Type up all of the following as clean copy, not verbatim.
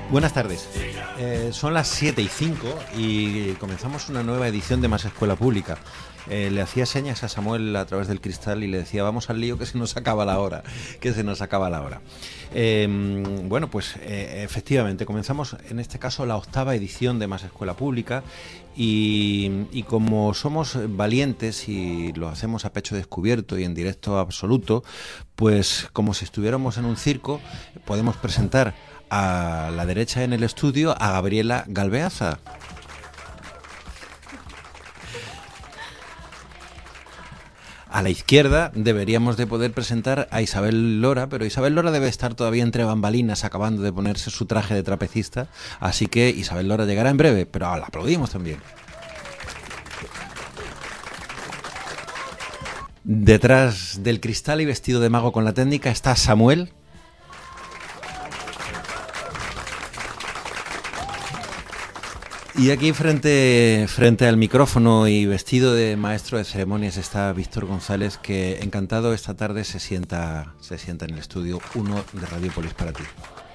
Buenas tardes. Son las 7:05 y comenzamos una nueva edición de Más Escuela Pública. Le hacía señas a Samuel a través del cristal y le decía, vamos al lío que se nos acaba la hora, Bueno, pues efectivamente, comenzamos en este caso la 8ª edición de Más Escuela Pública y como somos valientes y lo hacemos a pecho descubierto y en directo absoluto, pues como si estuviéramos en un circo, podemos presentar a la derecha en el estudio a Gabriela Galveaza. A la izquierda deberíamos de poder presentar a Isabel Lora, pero Isabel Lora debe estar todavía entre bambalinas acabando de ponerse su traje de trapecista, así que Isabel Lora llegará en breve, pero la aplaudimos también. Detrás del cristal y vestido de mago con la técnica está Samuel. Y aquí frente al micrófono y vestido de maestro de ceremonias está Víctor González, que encantado esta tarde se sienta en el estudio 1 de Radiopolis para ti.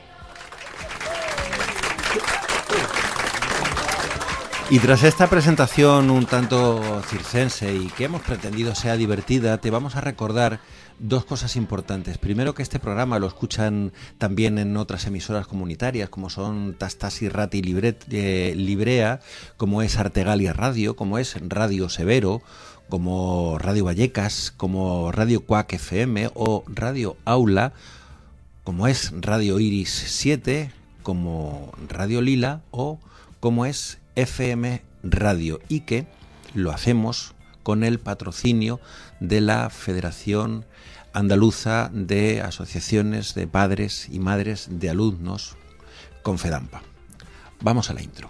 Y tras esta presentación un tanto circense y que hemos pretendido sea divertida, te vamos a recordar dos cosas importantes. Primero, que este programa lo escuchan también en otras emisoras comunitarias, como son Tastasi Rati Librea, como es Artegalia Radio, como es Radio Severo, como Radio Vallecas, como Radio Cuac FM o Radio Aula, como es Radio Iris 7, como Radio Lila o como es FM Radio, y que lo hacemos con el patrocinio de la Federación Andaluza de Asociaciones de Padres y Madres de Alumnos, Confedampa. Vamos a la intro.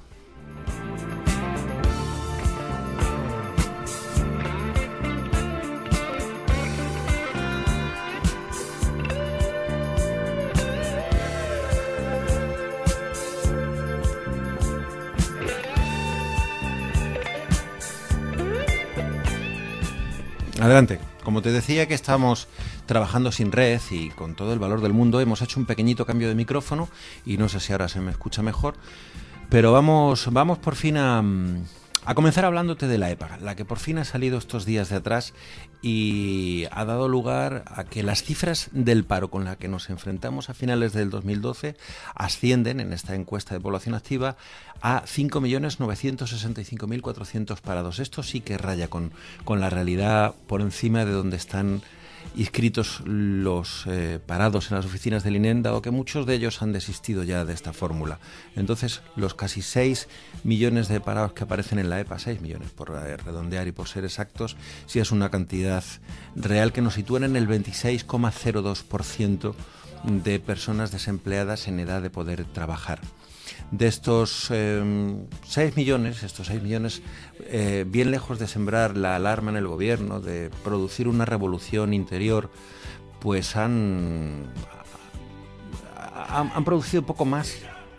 Adelante. Como te decía que estamos trabajando sin red y con todo el valor del mundo, hemos hecho un pequeñito cambio de micrófono y no sé si ahora se me escucha mejor, pero vamos por fin a comenzar hablándote de la EPA, la que por fin ha salido estos días de atrás y ha dado lugar a que las cifras del paro con la que nos enfrentamos a finales del 2012 ascienden en esta encuesta de población activa a 5.965.400 parados. Esto sí que raya con la realidad por encima de donde están inscritos los parados en las oficinas del INEM, dado que muchos de ellos han desistido ya de esta fórmula. Entonces, los casi 6 millones de parados que aparecen en la EPA, 6 millones por redondear y por ser exactos, sí es una cantidad real que nos sitúa en el 26,02% de personas desempleadas en edad de poder trabajar. De estos 6 millones, bien lejos de sembrar la alarma en el gobierno, de producir una revolución interior, pues han producido poco más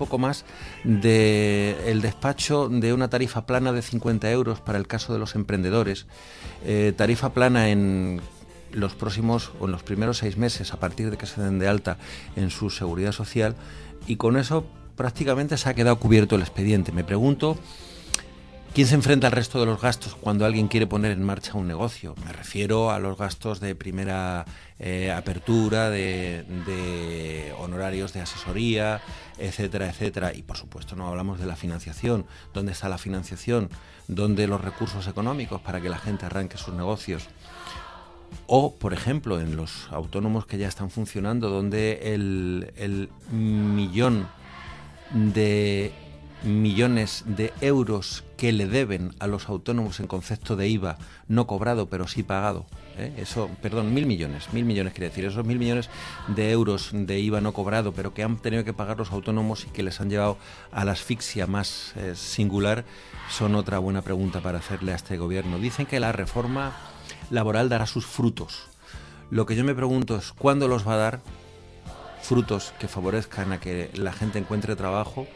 del despacho de una tarifa plana de 50 euros para el caso de los emprendedores, tarifa plana en los primeros 6 meses a partir de que se den de alta en su seguridad social, y con eso prácticamente se ha quedado cubierto el expediente. Me pregunto, ¿quién se enfrenta al resto de los gastos cuando alguien quiere poner en marcha un negocio? Me refiero a los gastos de primera apertura, de honorarios de asesoría, etcétera, etcétera. Y por supuesto no hablamos de la financiación. ¿Dónde está la financiación? ¿Dónde los recursos económicos para que la gente arranque sus negocios? O, por ejemplo, en los autónomos que ya están funcionando, donde el millón de millones de euros que le deben a los autónomos en concepto de IVA no cobrado pero sí pagado, mil millones quiere decir, esos 1.000 millones de euros de IVA no cobrado pero que han tenido que pagar los autónomos y que les han llevado a la asfixia más singular, son otra buena pregunta para hacerle a este gobierno. Dicen que la reforma laboral dará sus frutos. Lo que yo me pregunto es ¿cuándo los va a dar? Frutos que favorezcan a que la gente encuentre trabajo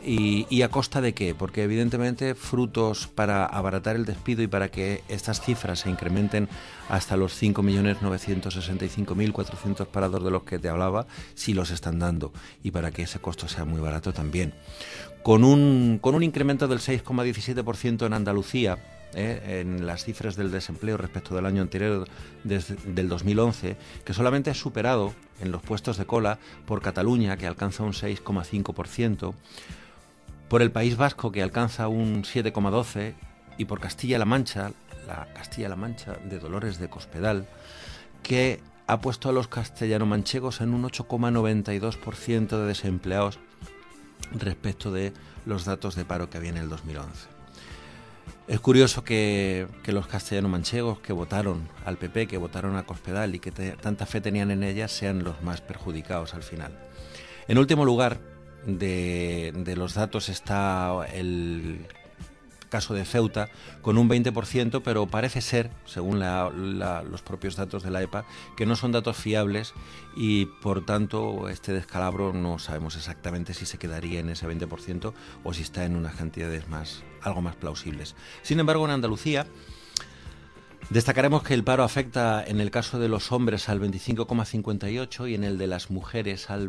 ¿Y a costa de qué? Porque evidentemente frutos para abaratar el despido y para que estas cifras se incrementen hasta los 5.965.400 parados de los que te hablaba, sí los están dando, y para que ese costo sea muy barato también. Con un incremento del 6,17% en Andalucía, en las cifras del desempleo respecto del año anterior, del 2011, que solamente es superado en los puestos de cola por Cataluña, que alcanza un 6,5%, por el País Vasco, que alcanza un 7,12%, y por Castilla-La Mancha, la Castilla-La Mancha de Dolores de Cospedal, que ha puesto a los castellano-manchegos en un 8,92% de desempleados respecto de los datos de paro que había en el 2011. Es curioso que los castellano-manchegos que votaron al PP, que votaron a Cospedal y que tanta fe tenían en ella, sean los más perjudicados al final. En último lugar de los datos está el caso de Ceuta, con un 20%, pero parece ser, según los propios datos de la EPA, que no son datos fiables, y por tanto este descalabro no sabemos exactamente si se quedaría en ese 20% o si está en unas cantidades algo más plausibles. Sin embargo, en Andalucía destacaremos que el paro afecta en el caso de los hombres al 25,58% y en el de las mujeres al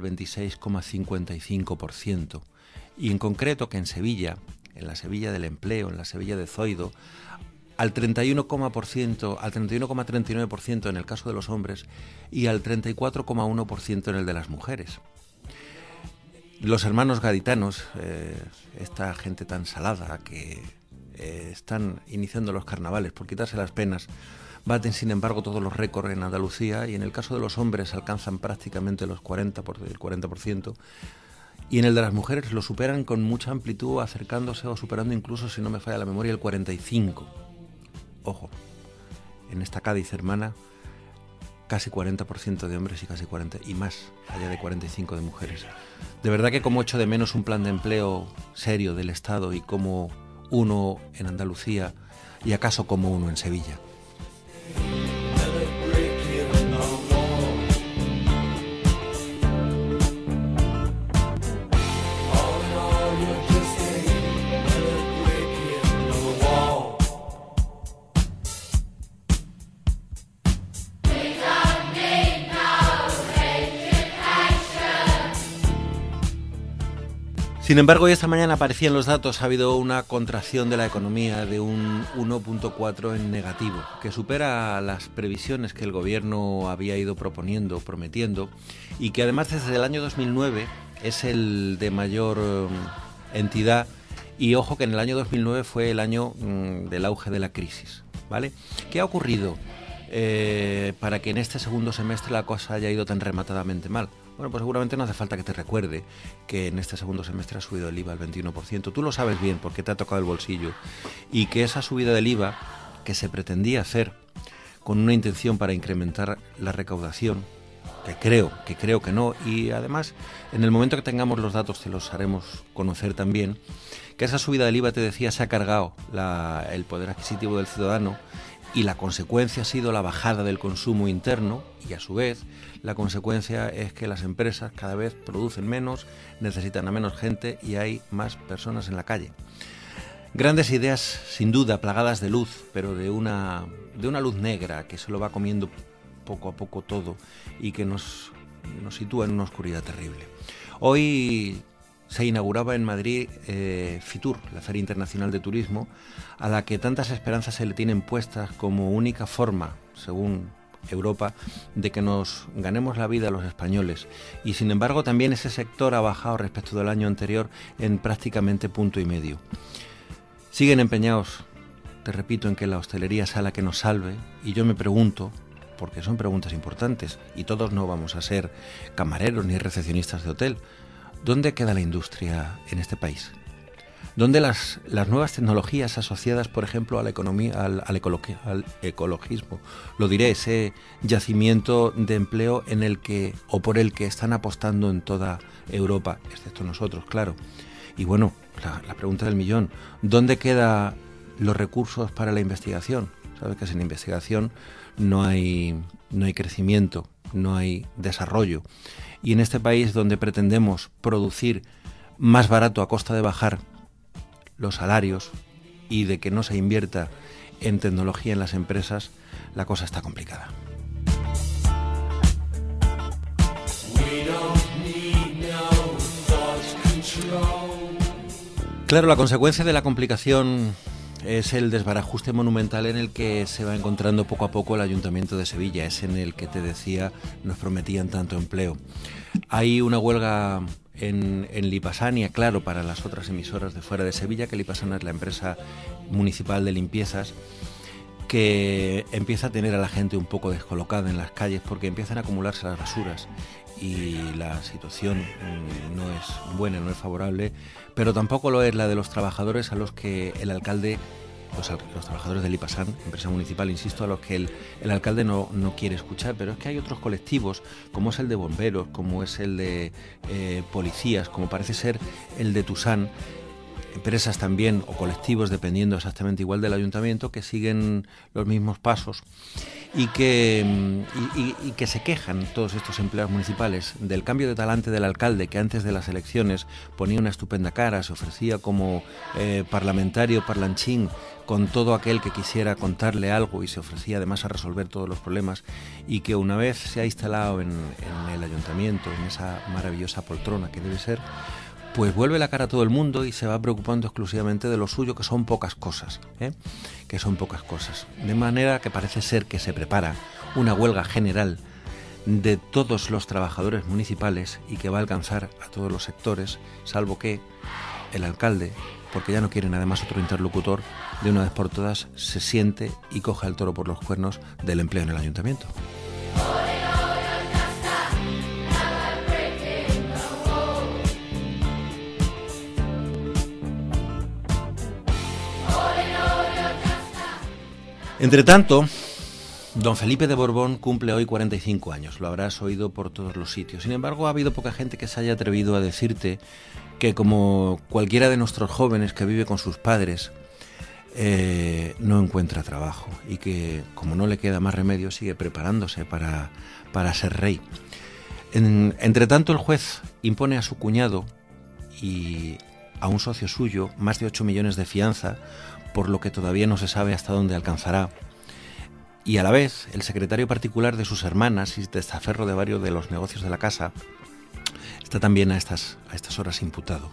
26,55%. Y en concreto que en Sevilla, en la Sevilla del empleo, en la Sevilla de Zoido, al 31,39% en el caso de los hombres y al 34,1% en el de las mujeres. Los hermanos gaditanos, esta gente tan salada que están iniciando los carnavales por quitarse las penas, baten sin embargo todos los récords en Andalucía, y en el caso de los hombres alcanzan prácticamente el 40%, y en el de las mujeres lo superan con mucha amplitud, acercándose o superando incluso, si no me falla la memoria, el 45%. Ojo, en esta Cádiz hermana, casi 40% de hombres y casi 40% y más, allá de 45% de mujeres. De verdad que como echo de menos un plan de empleo serio del Estado, y como uno en Andalucía y acaso como uno en Sevilla. Sin embargo, hoy esta mañana aparecían los datos, ha habido una contracción de la economía de un 1,4% en negativo, que supera las previsiones que el gobierno había ido prometiendo, y que además desde el año 2009 es el de mayor entidad, y ojo que en el año 2009 fue el año del auge de la crisis, ¿vale? ¿Qué ha ocurrido para que en este segundo semestre la cosa haya ido tan rematadamente mal? Bueno, pues seguramente no hace falta que te recuerde que en este segundo semestre ha subido el IVA al 21%. Tú lo sabes bien porque te ha tocado el bolsillo. Y que esa subida del IVA, que se pretendía hacer con una intención para incrementar la recaudación, que creo que no, y además en el momento que tengamos los datos te los haremos conocer también, que esa subida del IVA, te decía, se ha cargado el poder adquisitivo del ciudadano, y la consecuencia ha sido la bajada del consumo interno, y a su vez la consecuencia es que las empresas cada vez producen menos, necesitan a menos gente y hay más personas en la calle. Grandes ideas, sin duda, plagadas de luz, pero de una luz negra que se lo va comiendo poco a poco todo y que nos sitúa en una oscuridad terrible. Hoy se inauguraba en Madrid Fitur, la Feria Internacional de Turismo, a la que tantas esperanzas se le tienen puestas como única forma, según Europa, de que nos ganemos la vida los españoles. Y sin embargo también ese sector ha bajado respecto del año anterior en prácticamente 1,5 puntos. Siguen empeñados, te repito, en que la hostelería sea la que nos salve, y yo me pregunto, porque son preguntas importantes, y todos no vamos a ser camareros ni recepcionistas de hotel, ¿dónde queda la industria en este país? ¿Dónde las nuevas tecnologías asociadas, por ejemplo, a la economía, al ecologismo? Lo diré, ese yacimiento de empleo en el que, o por el que están apostando en toda Europa, excepto nosotros, claro. Y bueno, la pregunta del millón, ¿dónde quedan los recursos para la investigación? Sabes que sin investigación no hay crecimiento, no hay desarrollo. Y en este país donde pretendemos producir más barato a costa de bajar los salarios y de que no se invierta en tecnología en las empresas, la cosa está complicada. Claro, la consecuencia de la complicación es el desbarajuste monumental en el que se va encontrando poco a poco el Ayuntamiento de Sevilla. Es en el que te decía, nos prometían tanto empleo. Hay una huelga en Lipasania, claro, para las otras emisoras de fuera de Sevilla, que Lipasana es la empresa municipal de limpiezas, que empieza a tener a la gente un poco descolocada en las calles porque empiezan a acumularse las basuras y la situación no es buena, no es favorable, pero tampoco lo es la de los trabajadores a los que el alcalde, los trabajadores del Lipasan, empresa municipal, insisto, a los que el alcalde no quiere escuchar. Pero es que hay otros colectivos, como es el de bomberos, como es el de policías, como parece ser el de Tusán, empresas también o colectivos, dependiendo exactamente igual del ayuntamiento, que siguen los mismos pasos y que se quejan, todos estos empleados municipales, del cambio de talante del alcalde, que antes de las elecciones ponía una estupenda cara, se ofrecía como parlamentario parlanchín con todo aquel que quisiera contarle algo y se ofrecía además a resolver todos los problemas, y que una vez se ha instalado en el ayuntamiento, en esa maravillosa poltrona que debe ser, pues vuelve la cara a todo el mundo y se va preocupando exclusivamente de lo suyo, que son pocas cosas, que son pocas cosas. De manera que parece ser que se prepara una huelga general de todos los trabajadores municipales y que va a alcanzar a todos los sectores, salvo que el alcalde, porque ya no quieren además otro interlocutor, de una vez por todas se siente y coja el toro por los cuernos del empleo en el ayuntamiento. Entre tanto, don Felipe de Borbón cumple hoy 45 años, lo habrás oído por todos los sitios. Sin embargo, ha habido poca gente que se haya atrevido a decirte que, como cualquiera de nuestros jóvenes que vive con sus padres, no encuentra trabajo y que, como no le queda más remedio, sigue preparándose para ser rey. Entre tanto, el juez impone a su cuñado y a un socio suyo más de 8 millones de fianza, por lo que todavía no se sabe hasta dónde alcanzará. Y a la vez, el secretario particular de sus hermanas y testaferro de varios de los negocios de la casa está también a estas horas imputado.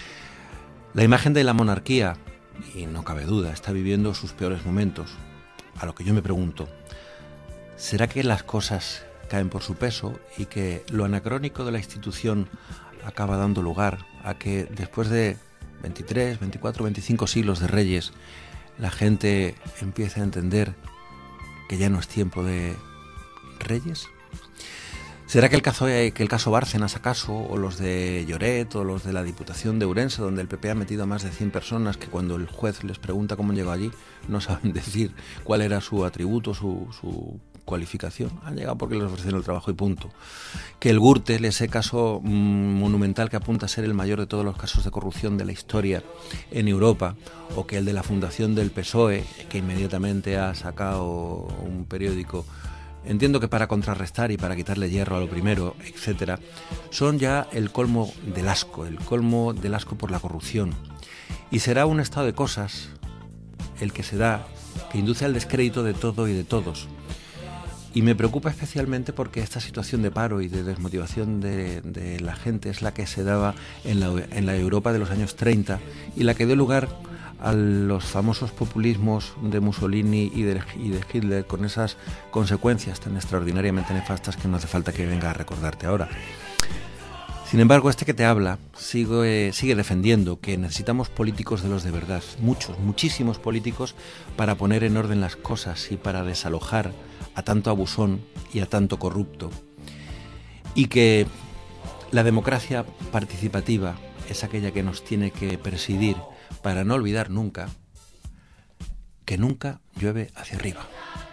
La imagen de la monarquía, y no cabe duda, está viviendo sus peores momentos. A lo que yo me pregunto, ¿será que las cosas caen por su peso y que lo anacrónico de la institución acaba dando lugar a que después de 23, 24, 25 siglos de reyes, la gente empieza a entender que ya no es tiempo de reyes? ¿Será que el caso Bárcenas, acaso, o los de Lloret, o los de la Diputación de Ourense, donde el PP ha metido a más de 100 personas, que cuando el juez les pregunta cómo llegó allí, no saben decir cuál era su atributo, su cualificación? Han llegado porque les ofrecieron el trabajo y punto. Que el Gürtel, ese caso monumental que apunta a ser el mayor de todos los casos de corrupción de la historia en Europa, o que el de la fundación del PSOE, que inmediatamente ha sacado un periódico, entiendo que para contrarrestar y para quitarle hierro a lo primero, etcétera, son ya el colmo del asco por la corrupción. Y será un estado de cosas el que se da, que induce al descrédito de todo y de todos. Y me preocupa especialmente porque esta situación de paro y de desmotivación de la gente es la que se daba en la Europa de los años 30 y la que dio lugar a los famosos populismos de Mussolini y de Hitler, con esas consecuencias tan extraordinariamente nefastas que no hace falta que venga a recordarte ahora. Sin embargo, este que te habla sigue defendiendo que necesitamos políticos de los de verdad, muchísimos políticos, para poner en orden las cosas y para desalojar a tanto abusón y a tanto corrupto. Y que la democracia participativa es aquella que nos tiene que presidir para no olvidar nunca que nunca llueve hacia arriba.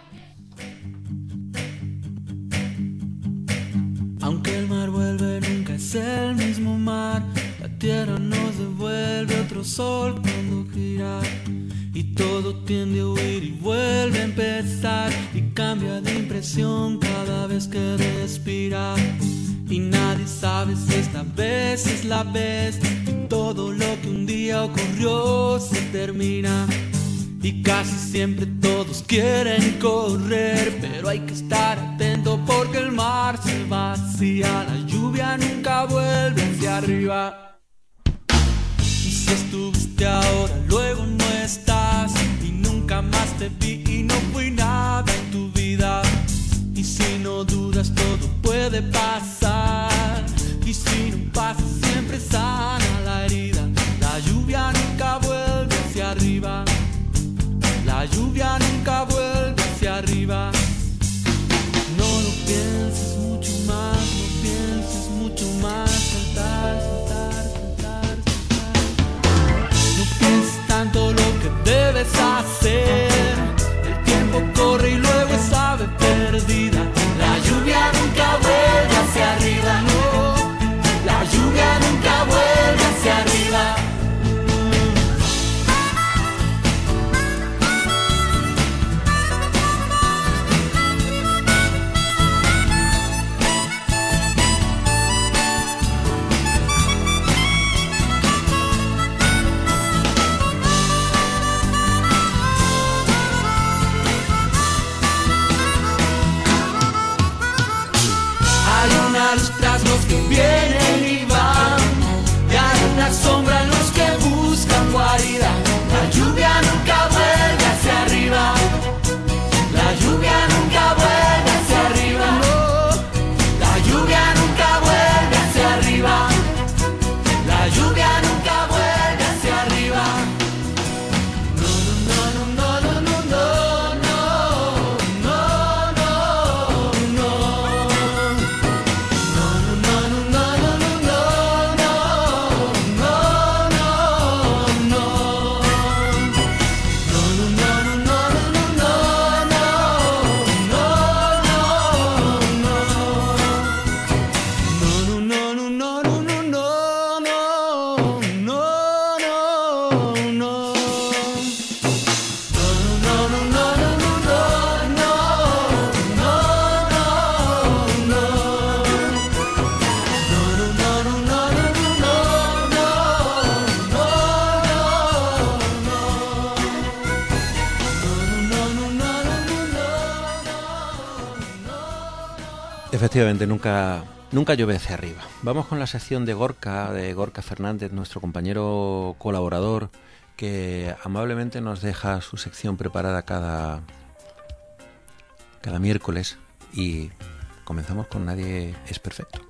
Aunque el mar vuelve, nunca es el mismo mar. La tierra nos devuelve otro sol cuando gira. Y todo tiende a huir y vuelve a empezar. Y cambia de impresión cada vez que respira. Y nadie sabe si esta vez es la vez. Y todo lo que un día ocurrió se termina. Y casi siempre todos quieren correr, pero hay que estar atento porque el mar se vacía, la lluvia nunca vuelve hacia arriba. Y si estuviste ahora, luego no estás, y nunca más te vi y no fui nada en tu vida. Y si no dudas, todo puede pasar, y si no pasa, siempre sana la herida. La lluvia nunca vuelve hacia arriba. La lluvia nunca vuelve hacia arriba. No lo pienses mucho más, no pienses mucho más. Saltar, saltar, saltar, saltar. No pienses tanto lo que debes hacer. El tiempo corre y luego es ave perdida. La lluvia nunca vuelve hacia arriba, no. La lluvia nunca vuelve hacia arriba. Tras los que vienen y van, y hay una sombra en los que buscan guarida. La lluvia nunca vuelve hacia arriba. La lluvia nunca vuelve hacia arriba. No. La lluvia nunca vuelve hacia arriba. La lluvia nunca vuelve hacia arriba. No, no, no, no, no, no, no, no, no, no, no. Efectivamente, nunca llueve hacia arriba. Vamos con la sección de Gorka Fernández, nuestro compañero colaborador, que amablemente nos deja su sección preparada cada miércoles, y comenzamos con Nadie es perfecto.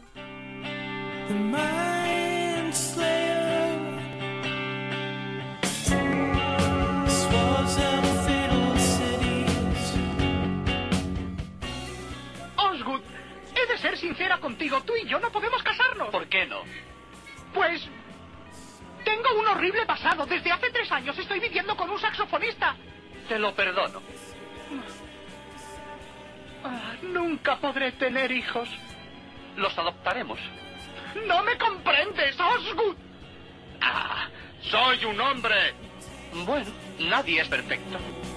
Ser sincera contigo, tú y yo no podemos casarnos. ¿Por qué no? Pues tengo un horrible pasado. Desde hace 3 años estoy viviendo con un saxofonista. Te lo perdono. Nunca podré tener hijos. Los adoptaremos. No me comprendes, Osgood. Soy un hombre. Bueno, nadie es perfecto.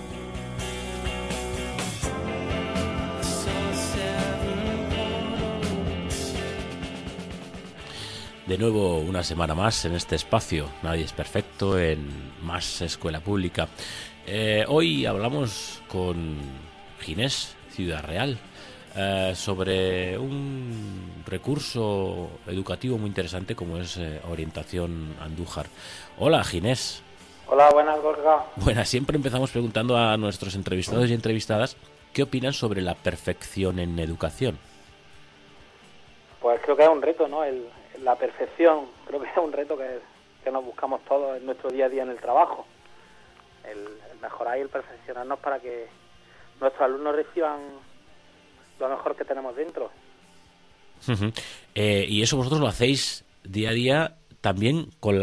De nuevo, una semana más en este espacio, Nadie es perfecto, en Más Escuela Pública. Hoy hablamos con Ginés, Ciudad Real, sobre un recurso educativo muy interesante como es Orientación Andújar. Hola, Ginés. Hola, buenas, Gorka. Buenas, siempre empezamos preguntando a nuestros entrevistados y entrevistadas qué opinan sobre la perfección en educación. Pues creo que es un reto, ¿no? La perfección, creo que es un reto que nos buscamos todos en nuestro día a día en el trabajo. El mejorar y el perfeccionarnos para que nuestros alumnos reciban lo mejor que tenemos dentro. Y eso vosotros lo hacéis día a día también con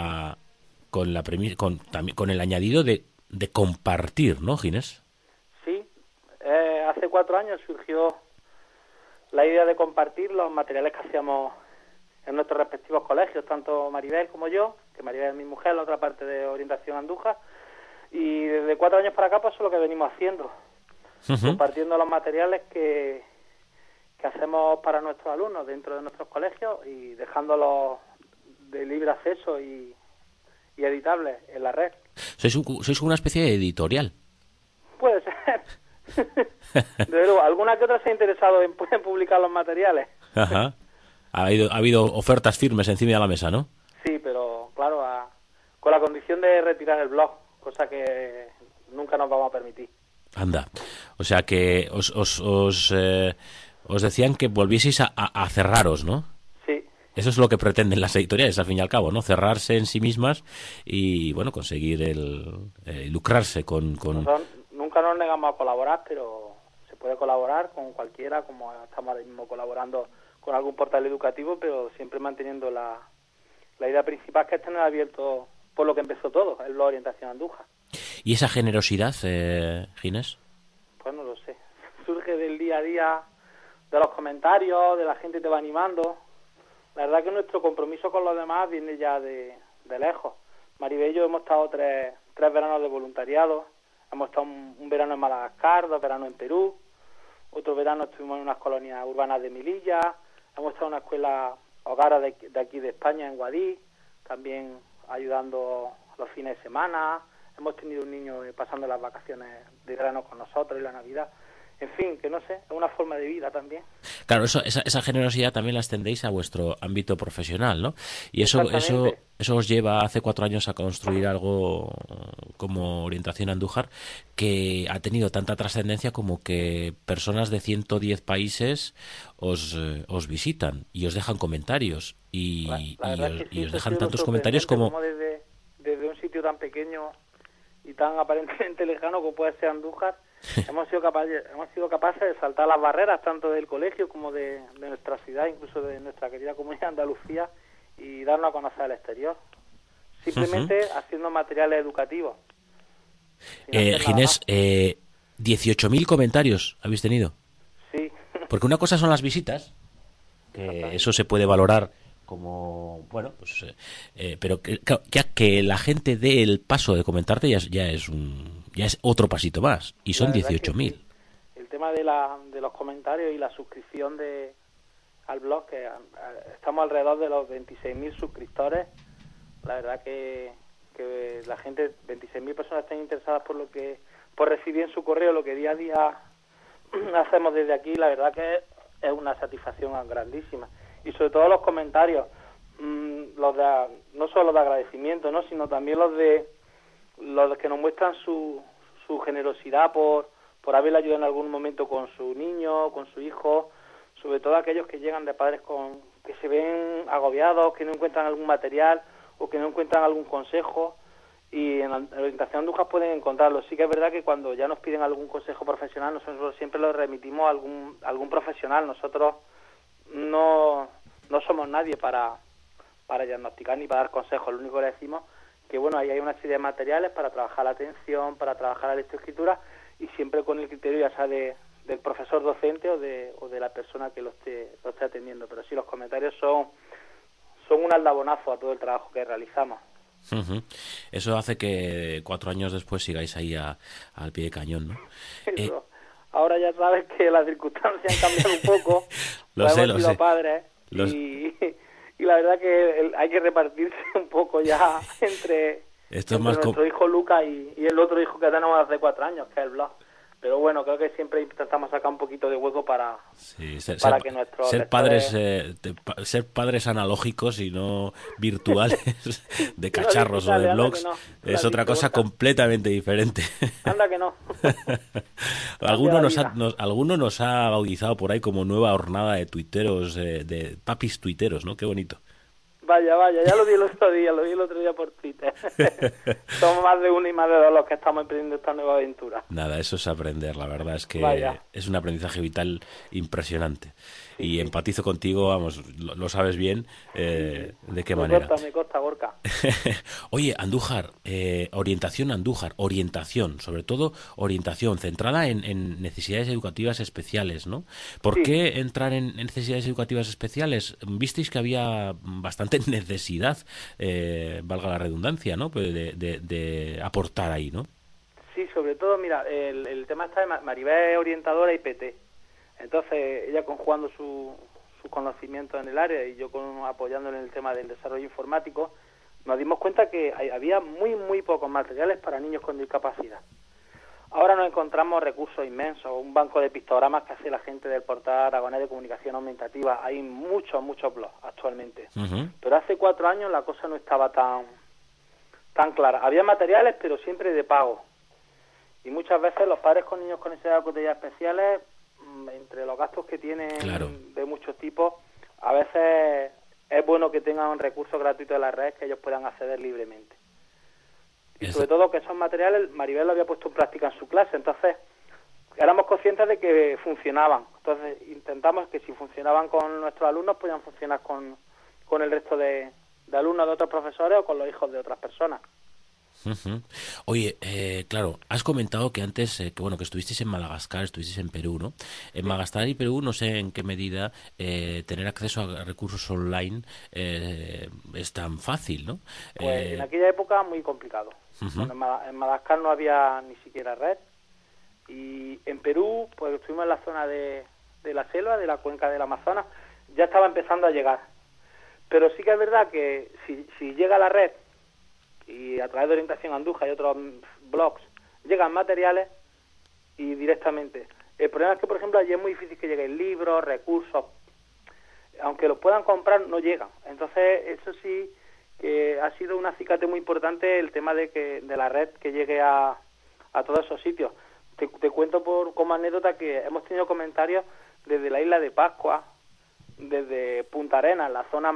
el añadido de compartir, ¿no, Ginés? Sí, hace 4 años surgió la idea de compartir los materiales que hacíamos en nuestros respectivos colegios, tanto Maribel como yo, que Maribel es mi mujer, la otra parte de Orientación Andújar, y desde 4 años para acá pues eso es lo que venimos haciendo, compartiendo los materiales que hacemos para nuestros alumnos dentro de nuestros colegios y dejándolos de libre acceso y editables en la red. Sois una especie de editorial. Puede ser. Desde luego, alguna que otra se ha interesado en publicar los materiales. Ajá. Ha habido ofertas firmes encima de la mesa, ¿no? Sí, pero claro, con la condición de retirar el blog, cosa que nunca nos vamos a permitir. Anda. O sea que os decían que volvieseis a cerraros, ¿no? Sí. Eso es lo que pretenden las editoriales, al fin y al cabo, ¿no? Cerrarse en sí mismas y, bueno, conseguir lucrarse con... Nosotros nunca nos negamos a colaborar, pero se puede colaborar con cualquiera, como estamos ahora mismo colaborando con algún portal educativo, pero siempre manteniendo la idea principal, que es tener abierto por lo que empezó todo, el blog Orientación Andújar. ¿Y esa generosidad, Ginés? Pues no lo sé. Surge del día a día, de los comentarios, de la gente que te va animando. La verdad que nuestro compromiso con los demás viene ya de lejos. Maribel y yo hemos estado tres veranos de voluntariado. Hemos estado un verano en Madagascar, 2 veranos en Perú. Otro verano estuvimos en unas colonias urbanas de Melilla. Hemos estado en una escuela hogar de aquí de España, en Guadix, también ayudando los fines de semana. Hemos tenido un niño pasando las vacaciones de verano con nosotros y la Navidad. En fin, que no sé, es una forma de vida también. Claro, esa generosidad también la extendéis a vuestro ámbito profesional, ¿no? Y eso os lleva hace 4 años a construir algo como Orientación Andújar, que ha tenido tanta trascendencia como que personas de 110 países os visitan y os dejan comentarios y os dejan tantos comentarios como desde un sitio tan pequeño y tan aparentemente lejano como puede ser Andújar, hemos sido capaces de saltar las barreras tanto del colegio como de nuestra ciudad, incluso de nuestra querida comunidad de Andalucía, y darnos a conocer al exterior, simplemente haciendo materiales educativos. Ginés, 18.000 comentarios habéis tenido. Sí. Porque una cosa son las visitas, que eso se puede valorar como, bueno, pues, pero que la gente dé el paso de comentarte ya es otro pasito más, y son 18.000. Sí. El tema de los comentarios y la suscripción al blog, que estamos alrededor de los 26.000 suscriptores. La verdad que la gente, 26.000 personas están interesadas por recibir en su correo lo que día a día hacemos desde aquí. La verdad que es una satisfacción grandísima. Y sobre todo los comentarios, no solo los de agradecimiento, ¿no?, sino también los de que nos muestran su generosidad por haberle ayudado en algún momento con su niño, con su hijo, sobre todo aquellos que llegan de padres que se ven agobiados, que no encuentran algún material o que no encuentran algún consejo, y en la Orientación Andújar pueden encontrarlo. Sí que es verdad que cuando ya nos piden algún consejo profesional, nosotros siempre lo remitimos a algún profesional. Nosotros no somos nadie para diagnosticar ni para dar consejos. Lo único que le decimos que, bueno, ahí hay una serie de materiales para trabajar la atención, para trabajar la lectoescritura, y siempre con el criterio, ya sea del profesor docente o de la persona que lo esté atendiendo. Pero sí, los comentarios son un aldabonazo a todo el trabajo que realizamos. Eso hace que 4 años después sigáis ahí al pie de cañón, ¿no? Ahora ya sabes que las circunstancias han cambiado un poco. Lo sé. Padres y la verdad que hay que repartirse un poco ya entre nuestro hijo Lucas y el otro hijo que tenemos hace 4 años, que es el blog. Pero bueno, creo que siempre intentamos sacar un poquito de hueco para que nuestros ser padres analógicos y no virtuales de cacharros o de blogs es otra cosa completamente diferente. Anda que no. Alguno nos ha bautizado por ahí como nueva hornada de tuiteros, de papis tuiteros, ¿no? Qué bonito. Vaya, ya lo vi el otro día por Twitter. Somos más de uno y más de dos los que estamos emprendiendo esta nueva aventura. Nada, eso es aprender, la verdad es que es un aprendizaje vital impresionante. Y empatizo contigo, vamos, lo sabes bien, de qué manera. Me consta, Gorka. Oye, Andújar, orientación, sobre todo orientación, centrada en necesidades educativas especiales, ¿no? ¿Por qué entrar en necesidades educativas especiales? Visteis que había bastante necesidad, valga la redundancia, ¿no?, de aportar ahí, ¿no? Sí, sobre todo, mira, el tema está de Maribel es orientadora y PT. Entonces, ella conjugando su sus conocimientos en el área y yo apoyándole en el tema del desarrollo informático, nos dimos cuenta que había muy pocos materiales para niños con discapacidad. Ahora nos encontramos recursos inmensos, un banco de pictogramas que hace la gente del portal Aragonés de Comunicación Aumentativa. Hay muchos blogs actualmente. Uh-huh. Pero hace 4 años la cosa no estaba tan clara. Había materiales, pero siempre de pago. Y muchas veces los padres con niños con necesidades de cotidianas especiales, entre los gastos que tienen de muchos tipos, a veces es bueno que tengan un recurso gratuito de la red que ellos puedan acceder libremente. Y sobre todo que esos materiales Maribel lo había puesto en práctica en su clase, entonces éramos conscientes de que funcionaban. Entonces intentamos que si funcionaban con nuestros alumnos, podían funcionar con el resto de alumnos de otros profesores o con los hijos de otras personas. Uh-huh. Oye, claro, has comentado que antes, que estuvisteis en Madagascar, estuvisteis en Perú, ¿no? En Madagascar y Perú no sé en qué medida tener acceso a recursos online es tan fácil, ¿no? Pues en aquella época muy complicado. Uh-huh. Bueno, en Madagascar no había ni siquiera red y en Perú, pues estuvimos en la zona de la selva, de la cuenca del Amazonas, ya estaba empezando a llegar. Pero sí que es verdad que si llega la red y a través de Orientación Andújar y otros blogs llegan materiales y directamente. El problema es que, por ejemplo, allí es muy difícil que lleguen libros, recursos, aunque los puedan comprar, no llegan. Entonces, eso sí que ha sido un acicate muy importante el tema de la red que llegue a todos esos sitios. Te cuento como anécdota que hemos tenido comentarios desde la isla de Pascua, desde Punta Arenas, la zona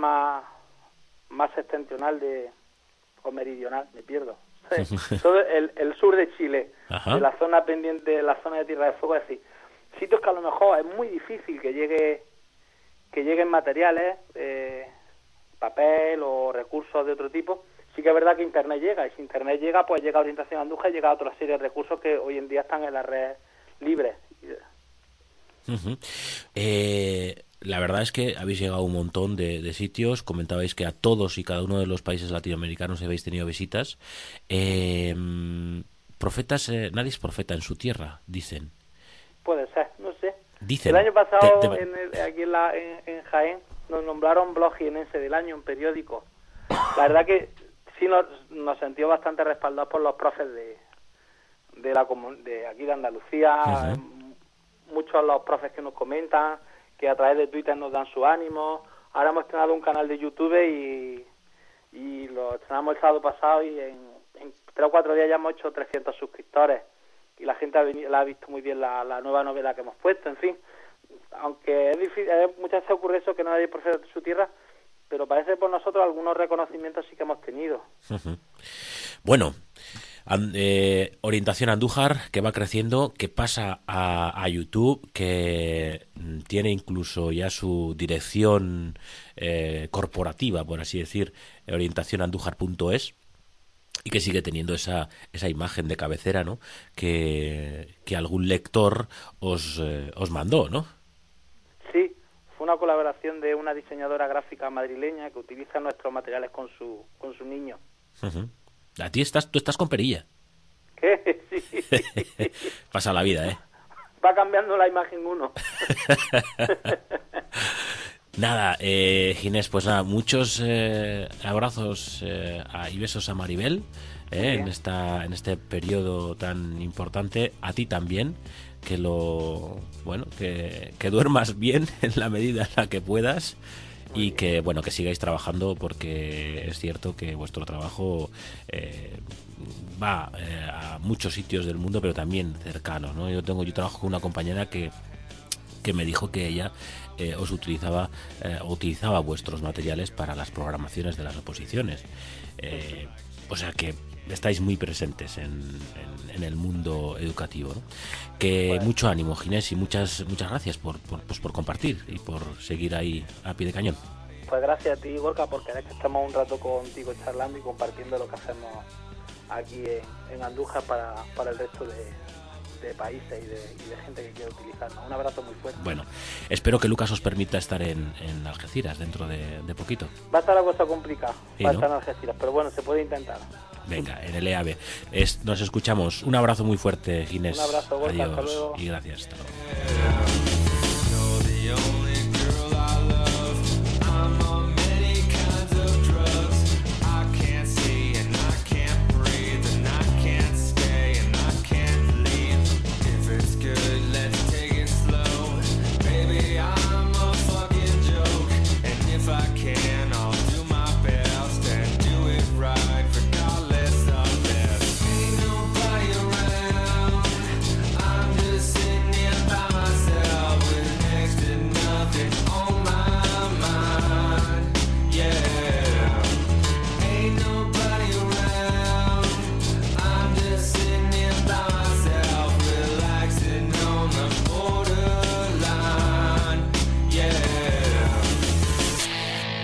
más septentrional o meridional, me pierdo. Todo el sur de Chile, ajá, de la zona pendiente, de la zona de Tierra de Fuego, es decir, sitios que a lo mejor es muy difícil que lleguen materiales, papel o recursos de otro tipo. Sí que es verdad que Internet llega, y si Internet llega, pues llega a Orientación Andújar y llega a otra serie de recursos que hoy en día están en la red libre. Uh-huh. La verdad es que habéis llegado a un montón de sitios. Comentabais que a todos y cada uno de los países latinoamericanos habéis tenido visitas. Profetas, nadie es profeta en su tierra, dicen. Puede ser, no sé. Dicen. El año pasado, aquí en Jaén, nos nombraron blog jienense del año en periódico. La verdad que sí nos sentimos bastante respaldados por los profes de aquí de Andalucía. Uh-huh. Muchos de los profes que nos comentan, que a través de Twitter nos dan su ánimo. Ahora hemos estrenado un canal de YouTube y lo estrenamos el sábado pasado y en 3 o 4 días ya hemos hecho 300 suscriptores y la gente ha visto muy bien la nueva novela que hemos puesto. En fin, aunque es difícil, muchas veces ocurre eso, que no hay profesor de su tierra, pero parece por nosotros algunos reconocimientos sí que hemos tenido. Uh-huh. Bueno, Orientación Andújar, que va creciendo, que pasa a YouTube, que tiene incluso ya su dirección corporativa, por así decir, orientacionandújar.es, y que sigue teniendo esa imagen de cabecera, ¿no? Que algún lector os mandó, ¿no? Sí, fue una colaboración de una diseñadora gráfica madrileña que utiliza nuestros materiales con su niño. Uh-huh. Tú estás con perilla. ¿Qué? Sí. Pasa la vida, ¿eh? Va cambiando la imagen uno. Nada, Ginés, pues nada, muchos abrazos y besos a Maribel en este periodo tan importante. A ti también, que duermas bien en la medida en la que puedas. Y que que sigáis trabajando, porque es cierto que vuestro trabajo va a muchos sitios del mundo, pero también cercanos, ¿no? Yo trabajo con una compañera que me dijo que ella utilizaba vuestros materiales para las programaciones de las oposiciones. O sea que estáis muy presentes en el mundo educativo, ¿no? Que mucho ánimo, Ginés, y muchas gracias por compartir y por seguir ahí a pie de cañón. Pues gracias a ti, Gorka, por querer que estemos un rato contigo charlando y compartiendo lo que hacemos aquí en Andújar para el resto de países y de gente que quiere utilizarnos. Un abrazo muy fuerte. Bueno, espero que Lucas os permita estar en Algeciras dentro de poquito. Va a estar la cosa complicada para estar en Algeciras, pero bueno, se puede intentar. Venga, en el EAB. Nos escuchamos. Un abrazo muy fuerte, Ginés. Un abrazo, Gorka. Adiós. Hasta luego. Y gracias. Hasta luego.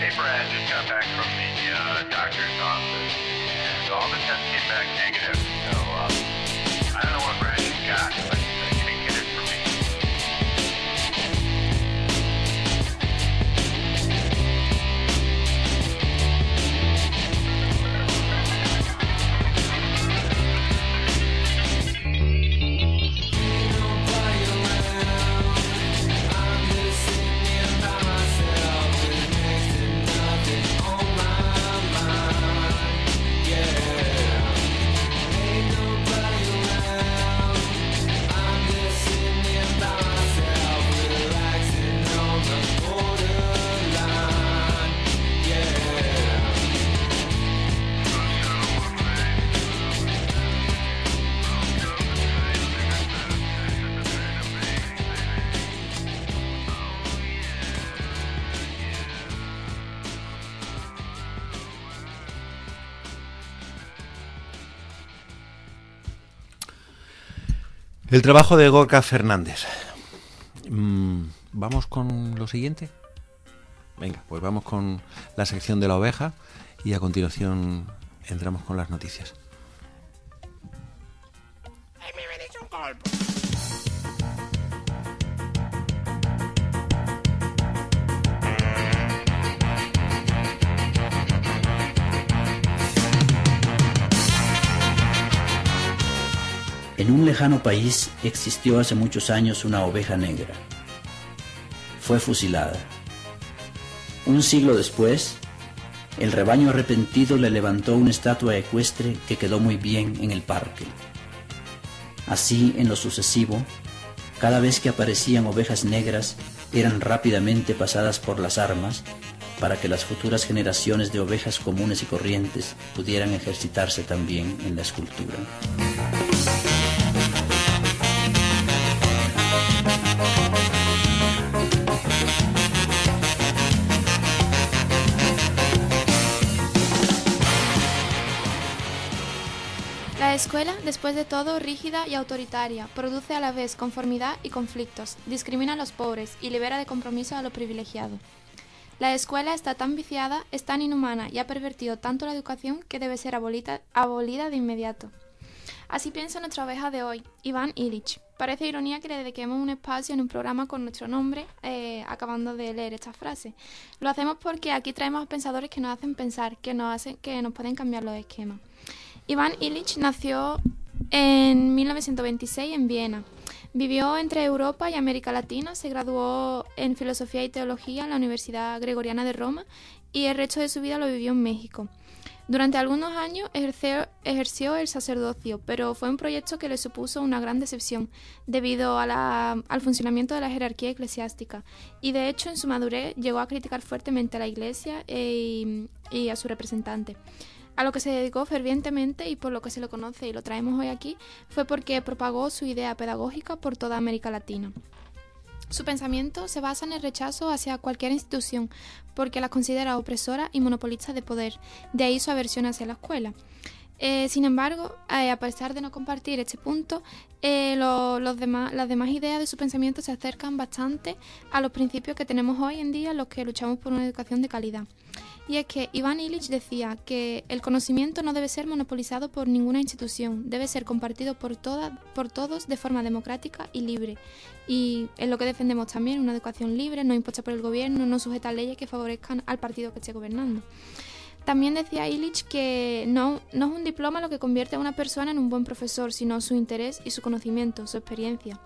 Hey, Brad, just got back from the doctor's office, and all the tests came back negative. So, I don't know what Brad you got, but you didn't get it from me. El trabajo de Gorka Fernández. ¿Vamos con lo siguiente? Venga, pues vamos con la sección de la oveja y a continuación entramos con las noticias. En un lejano país existió hace muchos años una oveja negra. Fue fusilada. Un siglo después, el rebaño arrepentido le levantó una estatua ecuestre que quedó muy bien en el parque. Así, en lo sucesivo, cada vez que aparecían ovejas negras, eran rápidamente pasadas por las armas para que las futuras generaciones de ovejas comunes y corrientes pudieran ejercitarse también en la escultura. La escuela, después de todo, rígida y autoritaria, produce a la vez conformidad y conflictos, discrimina a los pobres y libera de compromiso a los privilegiados. La escuela está tan viciada, es tan inhumana y ha pervertido tanto la educación que debe ser abolida de inmediato. Así piensa nuestra oveja de hoy, Iván Illich. Parece ironía que le dediquemos un espacio en un programa con nuestro nombre, acabando de leer esta frase. Lo hacemos porque aquí traemos a pensadores que nos hacen pensar, que nos pueden cambiar los esquemas. Iván Illich nació en 1926 en Viena. Vivió entre Europa y América Latina, se graduó en Filosofía y Teología en la Universidad Gregoriana de Roma y el resto de su vida lo vivió en México. Durante algunos años ejerció el sacerdocio, pero fue un proyecto que le supuso una gran decepción debido a al funcionamiento de la jerarquía eclesiástica y de hecho en su madurez llegó a criticar fuertemente a la Iglesia y a su representante. A lo que se dedicó fervientemente y por lo que se lo conoce y lo traemos hoy aquí fue porque propagó su idea pedagógica por toda América Latina. Su pensamiento se basa en el rechazo hacia cualquier institución porque la considera opresora y monopolista de poder, de ahí su aversión hacia la escuela. Sin embargo, a pesar de no compartir este punto, las demás ideas de su pensamiento se acercan bastante a los principios que tenemos hoy en día, los que luchamos por una educación de calidad. Y es que Iván Illich decía que el conocimiento no debe ser monopolizado por ninguna institución, debe ser compartido por todos de forma democrática y libre. Y es lo que defendemos también, una educación libre, no impuesta por el gobierno, no sujeta a leyes que favorezcan al partido que esté gobernando. También decía Illich que no es un diploma lo que convierte a una persona en un buen profesor, sino su interés y su conocimiento, su experiencia.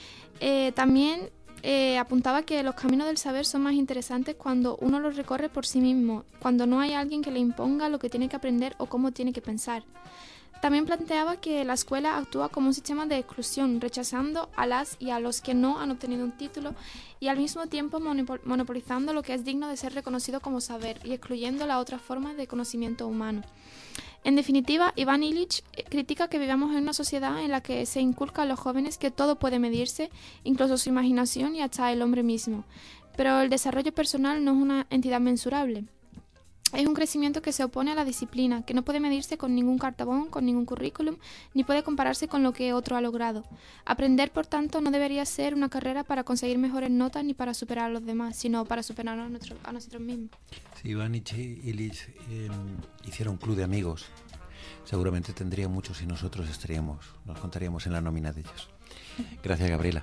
También apuntaba que los caminos del saber son más interesantes cuando uno los recorre por sí mismo, cuando no hay alguien que le imponga lo que tiene que aprender o cómo tiene que pensar. También planteaba que la escuela actúa como un sistema de exclusión, rechazando a las y a los que no han obtenido un título y al mismo tiempo monopolizando lo que es digno de ser reconocido como saber y excluyendo la otra forma de conocimiento humano. En definitiva, Iván Illich critica que vivamos en una sociedad en la que se inculca a los jóvenes que todo puede medirse, incluso su imaginación y hasta el hombre mismo, pero el desarrollo personal no es una entidad mensurable. Es un crecimiento que se opone a la disciplina, que no puede medirse con ningún cartabón, con ningún currículum, ni puede compararse con lo que otro ha logrado. Aprender, por tanto, no debería ser una carrera para conseguir mejores notas ni para superar a los demás, sino para superarnos a nosotros mismos. Si Iván y Liz hicieron un club de amigos, seguramente tendría muchos y nosotros nos contaríamos en la nómina de ellos. Gracias, Gabriela.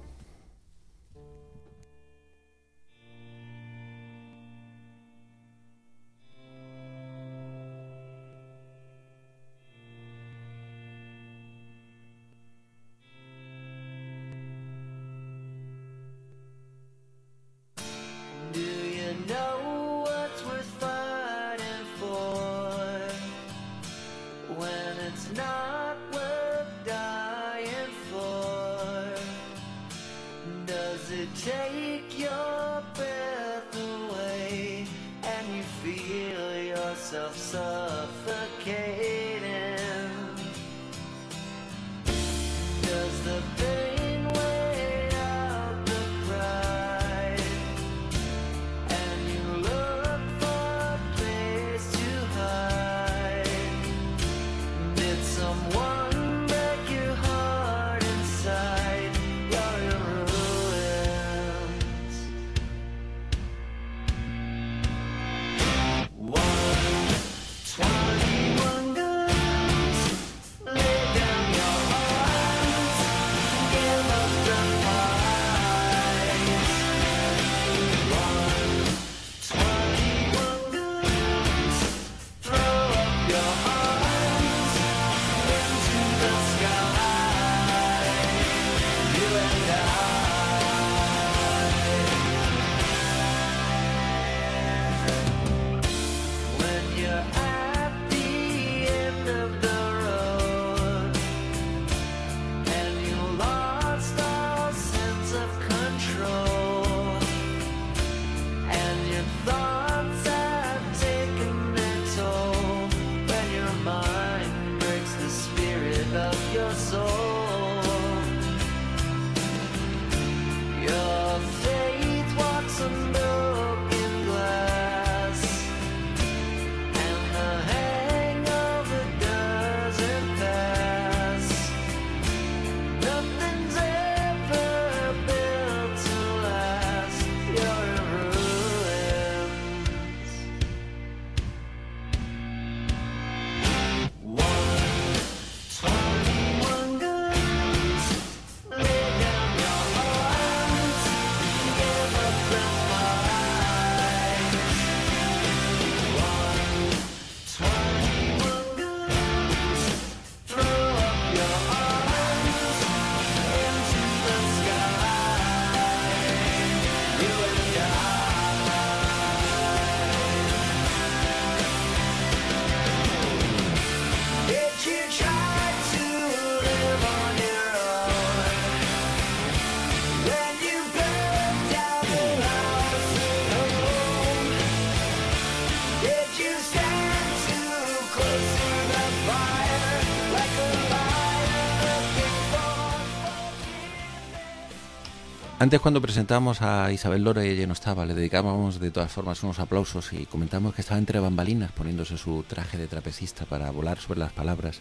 Antes, cuando presentamos a Isabel Lora y ella no estaba, le dedicábamos de todas formas unos aplausos y comentamos que estaba entre bambalinas poniéndose su traje de trapecista para volar sobre las palabras.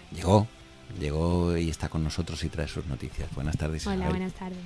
Llegó y está con nosotros y trae sus noticias. Buenas tardes, Isabel. Hola, buenas tardes.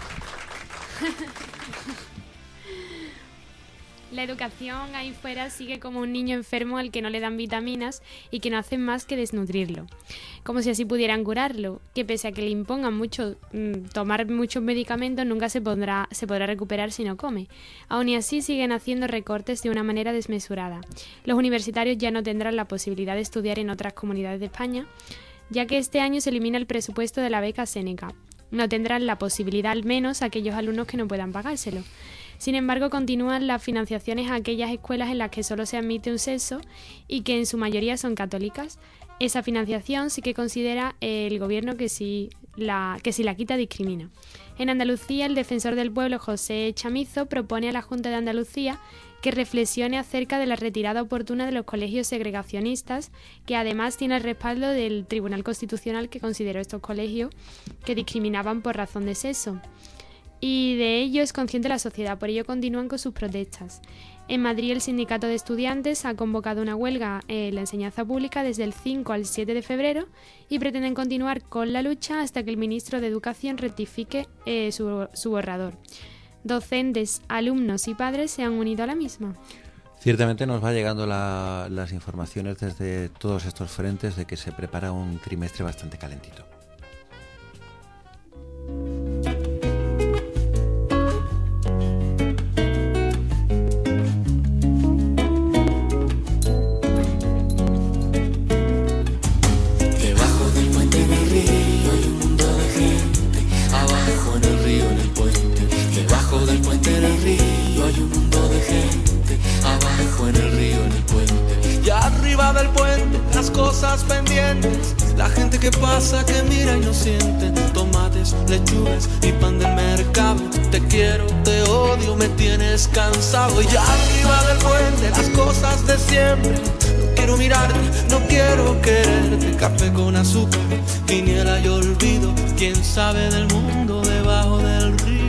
La educación ahí fuera sigue como un niño enfermo al que no le dan vitaminas y que no hacen más que desnutrirlo. Como si así pudieran curarlo, que pese a que le impongan tomar muchos medicamentos, nunca se podrá recuperar si no come. Aún y así siguen haciendo recortes de una manera desmesurada. Los universitarios ya no tendrán la posibilidad de estudiar en otras comunidades de España, ya que este año se elimina el presupuesto de la beca Séneca. No tendrán la posibilidad, al menos, aquellos alumnos que no puedan pagárselo. Sin embargo, continúan las financiaciones a aquellas escuelas en las que solo se admite un sexo y que en su mayoría son católicas. Esa financiación sí que considera el gobierno que si la quita discrimina. En Andalucía, el defensor del pueblo, José Chamizo, propone a la Junta de Andalucía que reflexione acerca de la retirada oportuna de los colegios segregacionistas, que además tiene el respaldo del Tribunal Constitucional, que consideró estos colegios que discriminaban por razón de sexo. Y de ello es consciente la sociedad, por ello continúan con sus protestas. En Madrid, el Sindicato de Estudiantes ha convocado una huelga en la enseñanza pública desde el 5 al 7 de febrero y pretenden continuar con la lucha hasta que el ministro de Educación rectifique su borrador. Docentes, alumnos y padres se han unido a la misma. Ciertamente nos va llegando las informaciones desde todos estos frentes de que se prepara un trimestre bastante calentito. Debajo del puente en el río hay un mundo de gente. Abajo en el río, en el puente. Debajo del puente en el río hay un mundo de gente. Abajo en el río, en el puente. Y arriba del puente las cosas pendientes. La gente que pasa, que mira y no siente. Tomates, lechugas y pan del mercado. Te quiero, te odio, me tienes cansado. Y arriba del puente las cosas de siempre. No quiero mirarte, no quiero quererte. Café con azúcar, quiniela y olvido. Quién sabe del mundo debajo del río.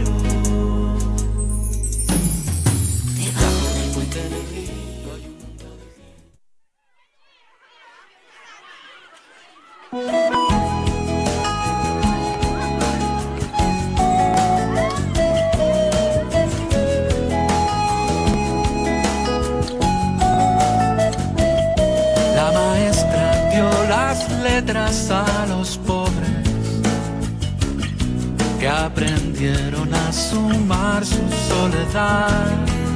La maestra dio las letras a los pobres que aprendieron a sumar su soledad,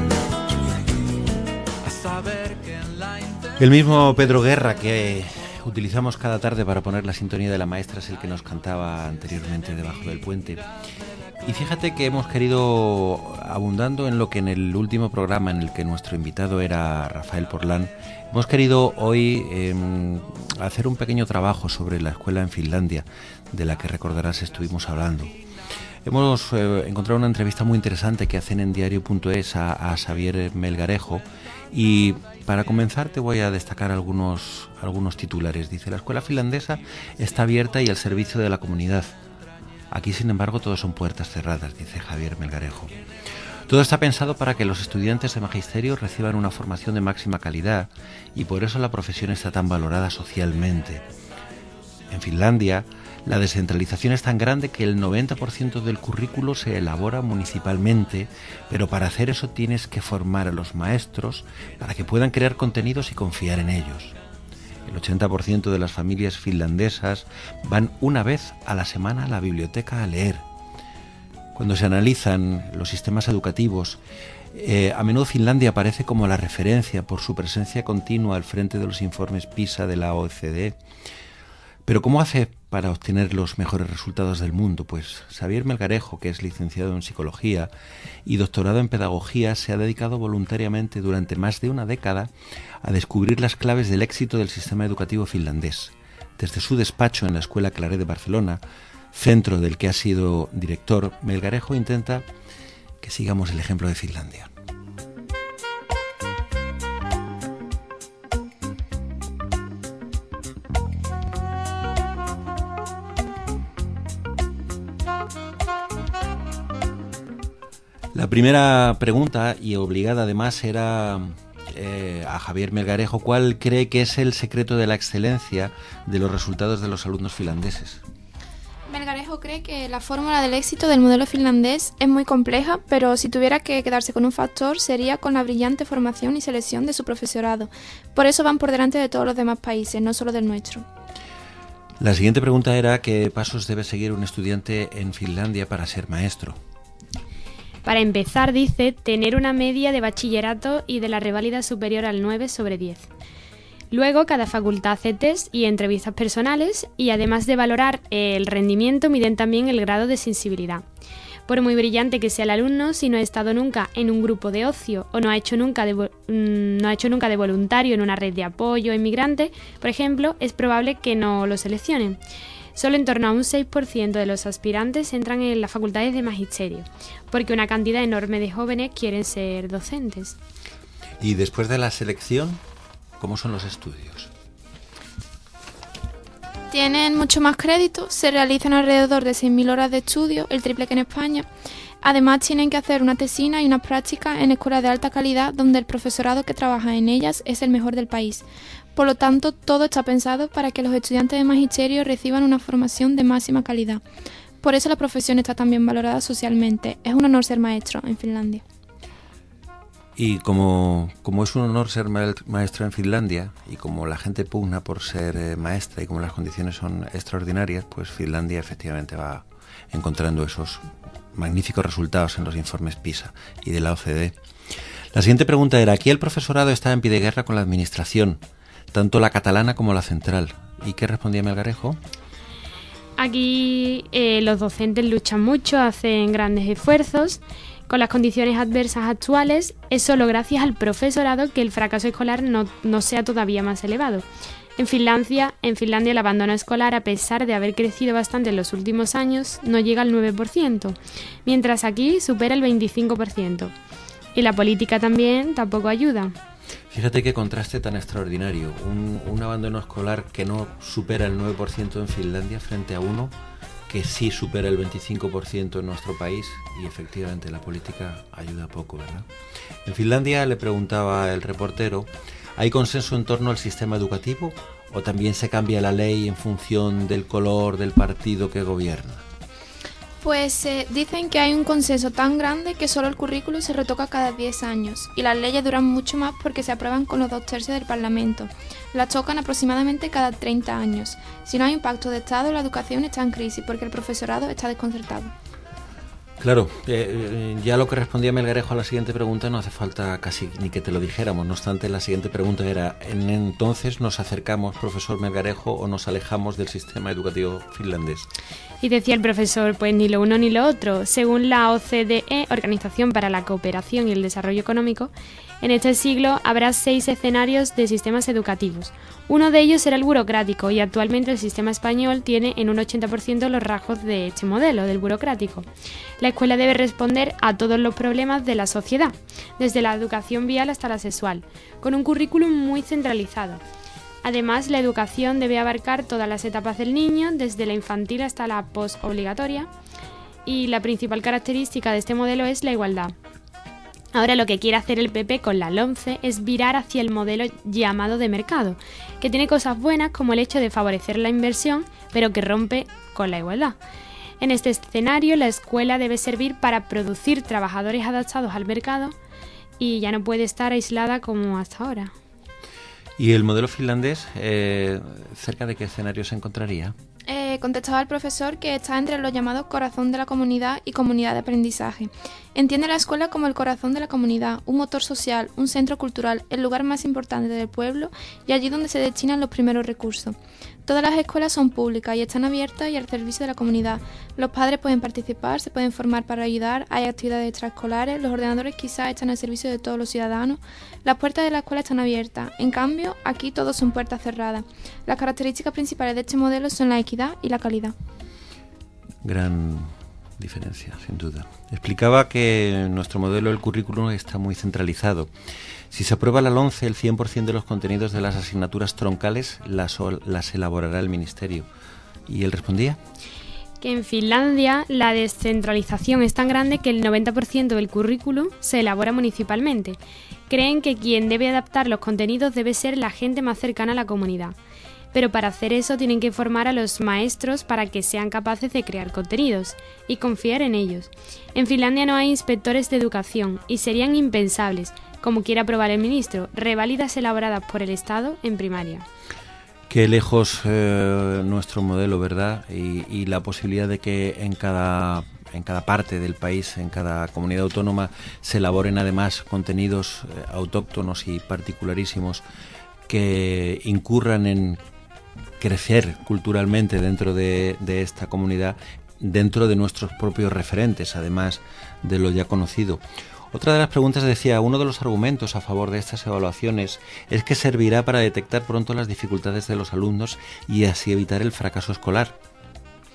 a saber que en la El mismo Pedro Guerra que utilizamos cada tarde para poner la sintonía de la maestra es el que nos cantaba anteriormente Debajo del puente. Y fíjate que hemos querido, abundando en lo que en el último programa en el que nuestro invitado era Rafael Porlán, hemos querido hoy hacer un pequeño trabajo sobre la escuela en Finlandia, de la que recordarás estuvimos hablando. Hemos encontrado una entrevista muy interesante que hacen en diario.es a Xavier Melgarejo, y para comenzar te voy a destacar algunos titulares. Dice: la escuela finlandesa está abierta y al servicio de la comunidad. Aquí, sin embargo, todo son puertas cerradas, dice Xavier Melgarejo. Todo está pensado para que los estudiantes de magisterio reciban una formación de máxima calidad y por eso la profesión está tan valorada socialmente. En Finlandia, la descentralización es tan grande que el 90% del currículo se elabora municipalmente, pero para hacer eso tienes que formar a los maestros para que puedan crear contenidos y confiar en ellos. El 80% de las familias finlandesas van una vez a la semana a la biblioteca a leer. Cuando se analizan los sistemas educativos, a menudo Finlandia aparece como la referencia por su presencia continua al frente de los informes PISA de la OECD. Pero ¿cómo hace para obtener los mejores resultados del mundo? Pues Xavier Melgarejo, que es licenciado en Psicología y doctorado en Pedagogía, se ha dedicado voluntariamente durante más de una década a descubrir las claves del éxito del sistema educativo finlandés. Desde su despacho en la Escuela Claret de Barcelona, centro del que ha sido director, Melgarejo intenta que sigamos el ejemplo de Finlandia. La primera pregunta, y obligada además, era a Xavier Melgarejo: ¿cuál cree que es el secreto de la excelencia de los resultados de los alumnos finlandeses? Melgarejo cree que la fórmula del éxito del modelo finlandés es muy compleja, pero si tuviera que quedarse con un factor sería con la brillante formación y selección de su profesorado. Por eso van por delante de todos los demás países, no solo del nuestro. La siguiente pregunta era: ¿qué pasos debe seguir un estudiante en Finlandia para ser maestro? Para empezar, dice, tener una media de bachillerato y de la reválida superior al 9/10. Luego, cada facultad hace test y entrevistas personales y además de valorar el rendimiento, miden también el grado de sensibilidad. Por muy brillante que sea el alumno, si no ha estado nunca en un grupo de ocio o no ha hecho nunca de voluntario en una red de apoyo a inmigrantes, por ejemplo, es probable que no lo seleccionen. Solo en torno a un 6% de los aspirantes entran en las facultades de magisterio, porque una cantidad enorme de jóvenes quieren ser docentes. Y después de la selección, ¿cómo son los estudios? Tienen mucho más crédito, se realizan alrededor de 6.000 horas de estudio, el triple que en España. Además tienen que hacer una tesina y unas prácticas en escuelas de alta calidad donde el profesorado que trabaja en ellas es el mejor del país. Por lo tanto, todo está pensado para que los estudiantes de magisterio reciban una formación de máxima calidad. Por eso la profesión está tan bien valorada socialmente. Es un honor ser maestro en Finlandia. Y como es un honor ser maestro en Finlandia, y como la gente pugna por ser maestra y como las condiciones son extraordinarias, pues Finlandia efectivamente va encontrando esos magníficos resultados en los informes PISA y de la OCDE. La siguiente pregunta era, aquí el profesorado está en pie de guerra con la administración, tanto la catalana como la central. ¿Y qué respondía Melgarejo? Aquí los docentes luchan mucho, hacen grandes esfuerzos. Con las condiciones adversas actuales, es solo gracias al profesorado que el fracaso escolar no sea todavía más elevado. En Finlandia el abandono escolar, a pesar de haber crecido bastante en los últimos años, no llega al 9%, mientras aquí supera el 25%. Y la política también tampoco ayuda. Fíjate qué contraste tan extraordinario. Un abandono escolar que no supera el 9% en Finlandia frente a uno que sí supera el 25% en nuestro país, y efectivamente la política ayuda poco, ¿verdad? En Finlandia, le preguntaba el reportero, ¿hay consenso en torno al sistema educativo o también se cambia la ley en función del color del partido que gobierna? Pues dicen que hay un consenso tan grande que solo el currículo se retoca cada 10 años y las leyes duran mucho más porque se aprueban con los 2/3 del Parlamento. Las tocan aproximadamente cada 30 años. Si no hay un pacto de Estado, la educación está en crisis porque el profesorado está desconcertado. Claro, ya lo que respondía Melgarejo a la siguiente pregunta no hace falta casi ni que te lo dijéramos. No obstante, la siguiente pregunta era, ¿entonces nos acercamos, profesor Melgarejo, o nos alejamos del sistema educativo finlandés? Y decía el profesor, pues ni lo uno ni lo otro. Según la OCDE, Organización para la Cooperación y el Desarrollo Económico, en este siglo habrá 6 escenarios de sistemas educativos. Uno de ellos será el burocrático y actualmente el sistema español tiene en un 80% los rasgos de este modelo, del burocrático. La escuela debe responder a todos los problemas de la sociedad, desde la educación vial hasta la sexual, con un currículum muy centralizado. Además, la educación debe abarcar todas las etapas del niño, desde la infantil hasta la posobligatoria, y la principal característica de este modelo es la igualdad. Ahora lo que quiere hacer el PP con la LOMCE es virar hacia el modelo llamado de mercado, que tiene cosas buenas como el hecho de favorecer la inversión, pero que rompe con la igualdad. En este escenario, la escuela debe servir para producir trabajadores adaptados al mercado y ya no puede estar aislada como hasta ahora. ¿Y el modelo finlandés, cerca de qué escenario se encontraría? Contestaba el profesor que está entre los llamados corazón de la comunidad y comunidad de aprendizaje. Entiende la escuela como el corazón de la comunidad, un motor social, un centro cultural, el lugar más importante del pueblo y allí donde se destinan los primeros recursos. Todas las escuelas son públicas y están abiertas y al servicio de la comunidad. Los padres pueden participar, se pueden formar para ayudar, hay actividades extraescolares, los ordenadores quizás están al servicio de todos los ciudadanos. Las puertas de la escuela están abiertas. En cambio, aquí todos son puertas cerradas. Las características principales de este modelo son la equidad y la calidad. Gran diferencia, sin duda. Explicaba que nuestro modelo del currículum está muy centralizado. Si se aprueba la LOMCE, el 100% de los contenidos de las asignaturas troncales las elaborará el Ministerio. ¿Y él respondía? Que en Finlandia la descentralización es tan grande que el 90% del currículum se elabora municipalmente. Creen que quien debe adaptar los contenidos debe ser la gente más cercana a la comunidad. Pero para hacer eso tienen que formar a los maestros para que sean capaces de crear contenidos y confiar en ellos. En Finlandia no hay inspectores de educación y serían impensables, como quiere aprobar el ministro, reválidas elaboradas por el Estado en primaria. Qué lejos nuestro modelo, ¿verdad? Y la posibilidad de que en cada parte del país, en cada comunidad autónoma, se elaboren además contenidos autóctonos y particularísimos que incurran en crecer culturalmente dentro de esta comunidad, dentro de nuestros propios referentes, además de lo ya conocido. Otra de las preguntas decía, uno de los argumentos a favor de estas evaluaciones es que servirá para detectar pronto las dificultades de los alumnos y así evitar el fracaso escolar.